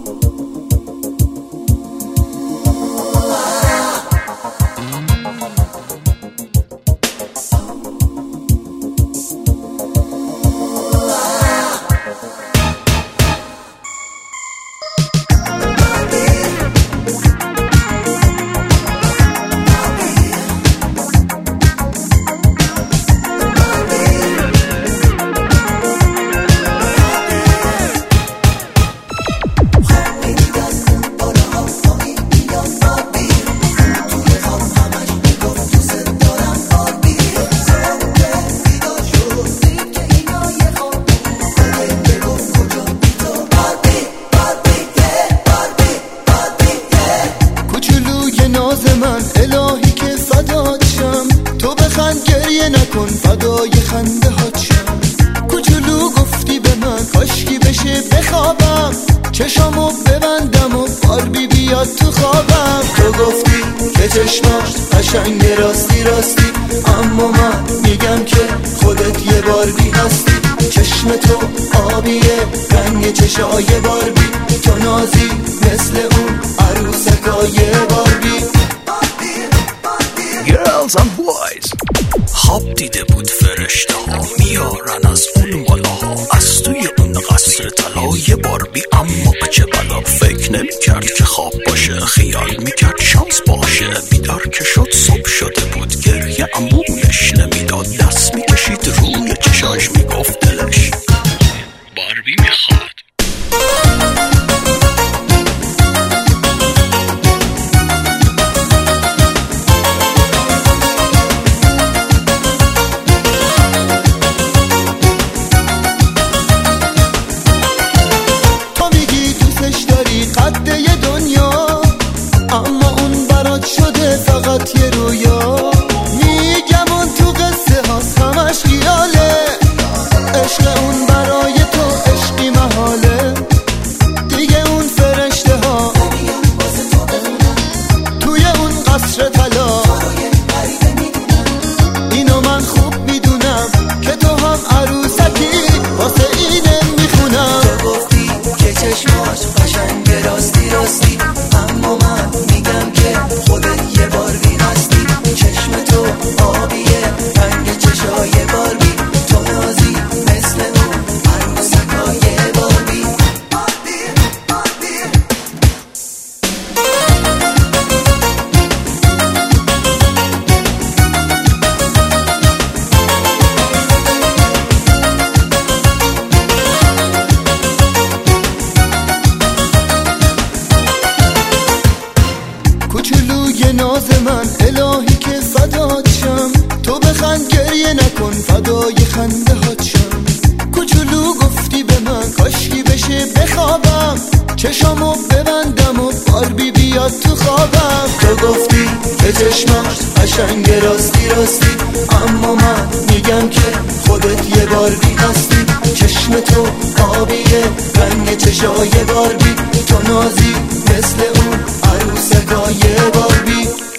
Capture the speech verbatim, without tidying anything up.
الهی که فدات شم، تو بخند گریه نکن فدای خنده هات شم. کوچولو گفتی به من کاشکی بشه بخوابم، چشامو ببندم و باربی بیاد تو خوابم. تو گفتی که چشماش قشنگ راستی راستی، اما من میگم که خودت یه باربی هستی. چشم تو آبیه رنگ چشای باربی، تو نازی مثل اون عروسکای باربی. Girls and boys خواب دیده بود فرشته ها میارن از اون بالاها، از توی اون قصر طلا یه باربی، اما به چه بلا. فکر نمی کرد که خواب باشه، خیال میکرد شانس باشه. بیدار که شد صبح شده بود، گریه امونش نمیداد، دست میکشید روی چشاش میگفت دلش باربی میخواد. قده ی دنیا، اما اون برات شده فقط یه رویا. میگم اون تو قصه هاست همش خیاله، عشق اون برای تو عشقی محاله. دیگه اون فرشته ها توی اون قصر طلا، اینو من خوب میدونم که تو هم عروسکی، واسه اینه میخونم. تو گفتی که چشماش قشنگ راستی راستی، اما من میگم که خودت یه باربی هستی. چشم تو آبیه رنگ چشای باربی، تو نازی مثل اون عروسکای باربی. کوچولوی ناز من الهی که فدات شم، تو بخند گریه نکن فدای خنده هات شم. کوچولو گفتی به من کاشکی بشه بخوابم، چشامو ببندم و باربی بیاد تو خوابم. تو گفتی که چشماش قشنگ راستی راستی، اما من میگم که خودت یه باربی هستی. چشم تو آبیه رنگ چشای باربی، تو نازی مثل اون عروسکای باربی.